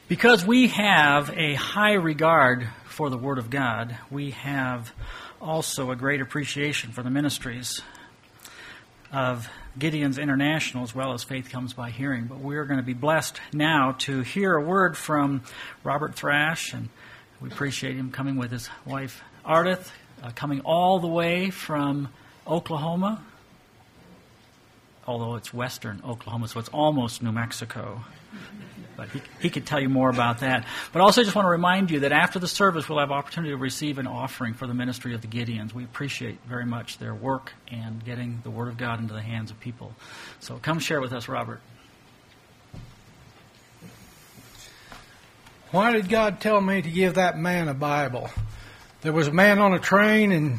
Because we have a high regard for the Word of God, we have also a great appreciation for the ministries of Gideon's International as well as Faith Comes by Hearing. But we're going to be blessed now to hear a word from Robert Thrash, and we appreciate him coming with his wife Ardith, coming all the way from Oklahoma, although it's western Oklahoma, so it's almost New Mexico. But he could tell you more about that. But also just want to remind you that after the service, we'll have opportunity to receive an offering for the ministry of the Gideons. We appreciate very much their work and getting the Word of God into the hands of people. So come share with us, Robert. Why did God tell me to give that man a Bible? There was a man on a train in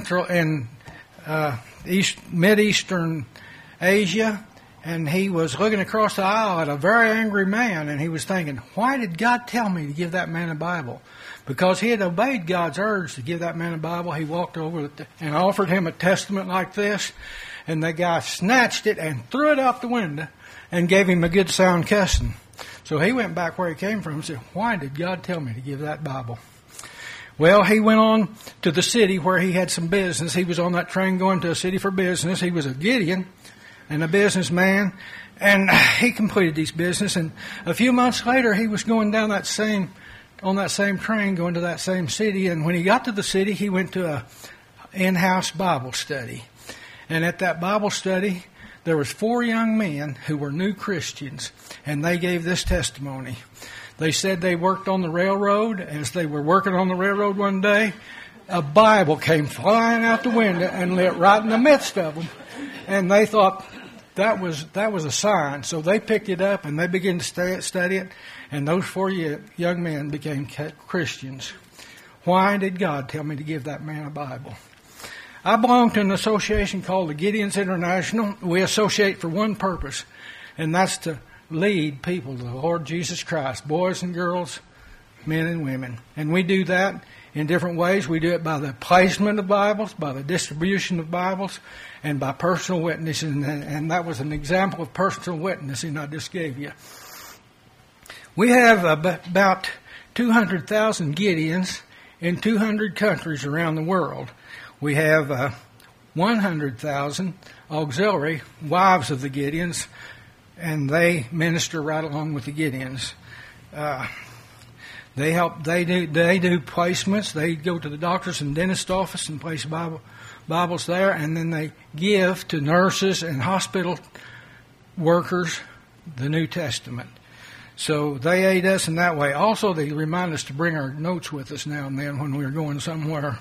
Mideastern Asia, and he was looking across the aisle at a very angry man, and he was thinking, why did God tell me to give that man a Bible? Because he had obeyed God's urge to give that man a Bible. He walked over and offered him a testament like this, and the guy snatched it and threw it out the window and gave him a good sound cussing. So he went back where he came from and said, why did God tell me to give that Bible? Well, he went on to the city where he had some business. He was on that train going to a city for business. He was a Gideon and a businessman, and he completed his business. And a few months later, he was going down on that same train, going to that same city. And when he got to the city, he went to a in-house Bible study. And at that Bible study, there was 4 young men who were new Christians, and they gave this testimony. They said they worked on the railroad. As they were working on the railroad one day, a Bible came flying out the window and lit right in the midst of them. And they thought that was a sign. So they picked it up and they began to study it. And those 4 young men became Christians. Why did God tell me to give that man a Bible? I belong to an association called the Gideons International. We associate for one purpose, and that's to lead people to the Lord Jesus Christ, boys and girls, men and women. And we do that in different ways. We do it by the placement of Bibles, by the distribution of Bibles, and by personal witnessing. And that was an example of personal witnessing I just gave you. We have about 200,000 Gideons in 200 countries around the world. We have 100,000 auxiliary wives of the Gideons, and they minister right along with the Gideons. They do placements. They go to the doctor's and dentist office and place Bibles there, and then they give to nurses and hospital workers the New Testament. So they aid us in that way. Also, they remind us to bring our notes with us now and then when we're going somewhere.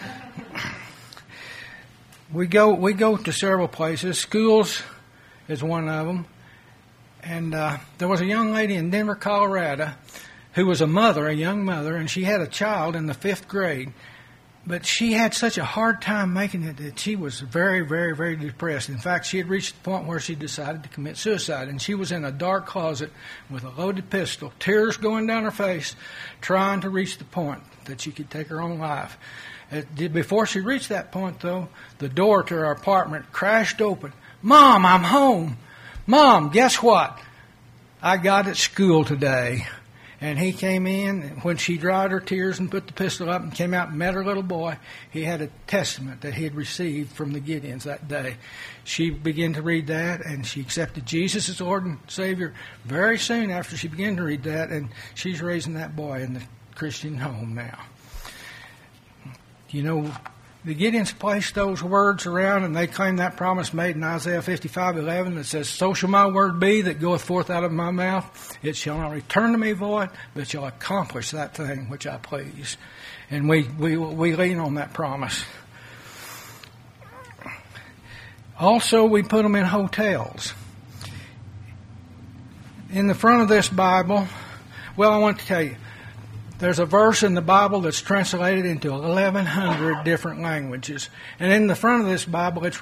We go to several places. Schools is one of them. And there was a young lady in Denver, Colorado, who was a young mother, and she had a child in the 5th grade. But she had such a hard time making it that she was very, very, very depressed. In fact, she had reached the point where she decided to commit suicide. And she was in a dark closet with a loaded pistol, tears going down her face, trying to reach the point that she could take her own life. Before she reached that point, though, the door to her apartment crashed open. "Mom, I'm home. Mom, guess what? I got at school today." And he came in, and when she dried her tears and put the pistol up and came out and met her little boy, he had a testament that he had received from the Gideons that day. She began to read that, and she accepted Jesus as Lord and Savior very soon after she began to read that, and she's raising that boy in the Christian home now. You know, the Gideons placed those words around, and they claim that promise made in Isaiah 55:11 that says, "So shall my word be that goeth forth out of my mouth. It shall not return to me void, but shall accomplish that thing which I please." And we lean on that promise. Also, we put them in hotels. In the front of this Bible, well, I want to tell you, there's a verse in the Bible that's translated into 1,100 different languages. And in the front of this Bible, it's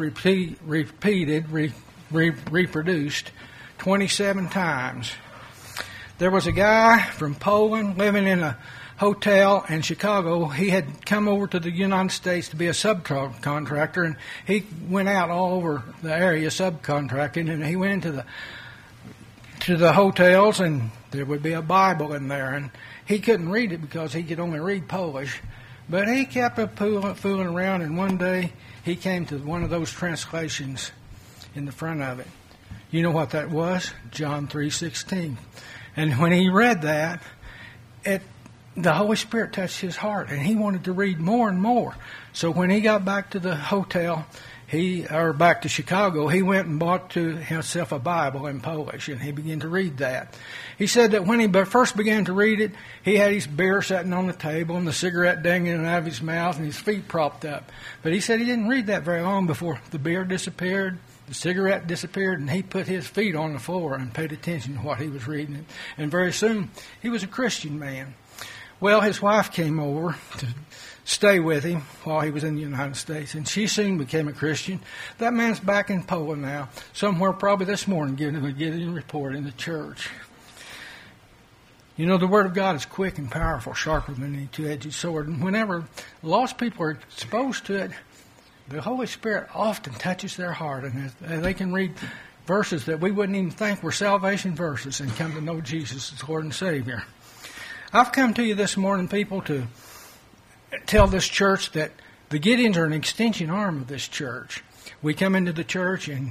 reproduced 27 times. There was a guy from Poland living in a hotel in Chicago. He had come over to the United States to be a subcontractor, and he went out all over the area subcontracting, and he went into the hotels, and there would be a Bible in there, and he couldn't read it because he could only read Polish. But he kept fooling around, and one day he came to one of those translations in the front of it. You know what that was? John 3:16. And when he read that, the Holy Spirit touched his heart, and he wanted to read more and more. So when he got back to the hotel, back to Chicago, he went and bought to himself a Bible in Polish, and he began to read that. He said that when he first began to read it, he had his beer sitting on the table and the cigarette dangling out of his mouth and his feet propped up. But he said he didn't read that very long before the beer disappeared, the cigarette disappeared, and he put his feet on the floor and paid attention to what he was reading. And very soon, he was a Christian man. Well, his wife came over to stay with him while he was in the United States, and she soon became a Christian. That man's back in Poland now, somewhere probably this morning, giving a Gideon report in the church. You know, the Word of God is quick and powerful, sharper than any two-edged sword, and whenever lost people are exposed to it, the Holy Spirit often touches their heart, and they can read verses that we wouldn't even think were salvation verses and come to know Jesus as Lord and Savior. I've come to you this morning, people, to tell this church that the Gideons are an extension arm of this church. We come into the church and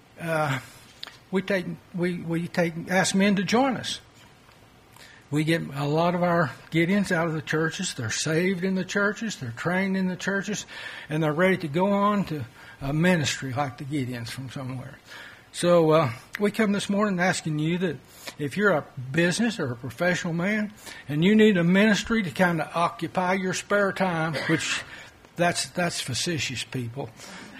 ask men to join us. We get a lot of our Gideons out of the churches. They're saved in the churches. They're trained in the churches. And they're ready to go on to a ministry like the Gideons from somewhere. So we come this morning asking you that if you're a business or a professional man and you need a ministry to kind of occupy your spare time, which that's facetious, people,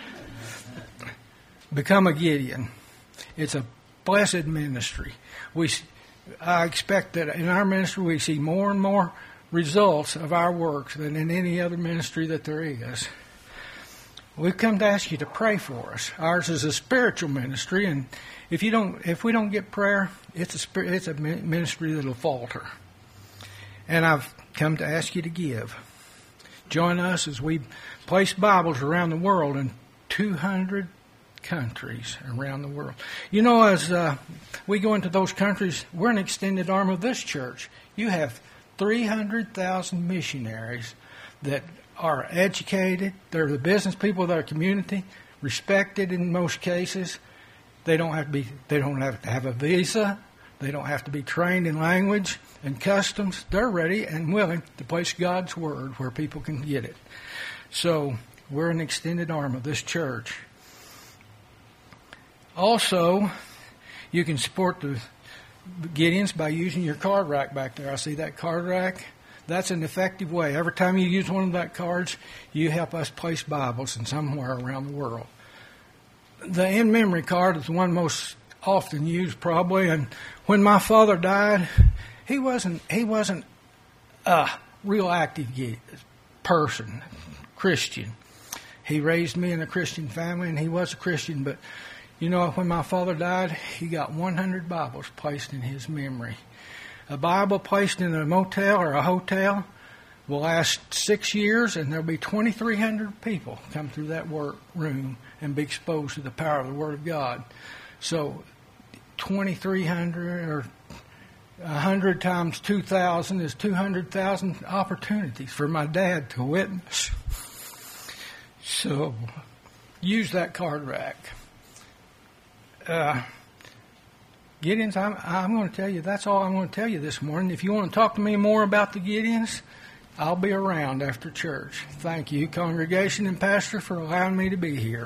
become a Gideon. It's a blessed ministry. I expect that in our ministry we see more and more results of our works than in any other ministry that there is. We've come to ask you to pray for us. Ours is a spiritual ministry, and if we don't get prayer, it's a ministry that'll falter. And I've come to ask you to give. Join us as we place Bibles around the world in 200 countries around the world. You know, as we go into those countries, we're an extended arm of this church. You have 300,000 missionaries that are educated. They're the business people of our community, respected in most cases. They don't have to have a visa. They don't have to be trained in language and customs. They're ready and willing to place God's word where people can get it. So we're an extended arm of this church. Also, you can support the Gideons by using your card rack back there. I see that card rack. That's an effective way. Every time you use one of that cards, you help us place Bibles in somewhere around the world. The in-memory card is the one most often used probably. And when my father died, he wasn't a real active person, Christian. He raised me in a Christian family, and he was a Christian. But, you know, when my father died, he got 100 Bibles placed in his memory. A Bible placed in a motel or a hotel will last 6 years, and there'll be 2,300 people come through that room and be exposed to the power of the Word of God. So 2,300 or 100 times 2,000 is 200,000 opportunities for my dad to witness. So use that card rack. Gideons, I'm going to tell you, that's all I'm going to tell you this morning. If you want to talk to me more about the Gideons, I'll be around after church. Thank you, congregation and pastor, for allowing me to be here.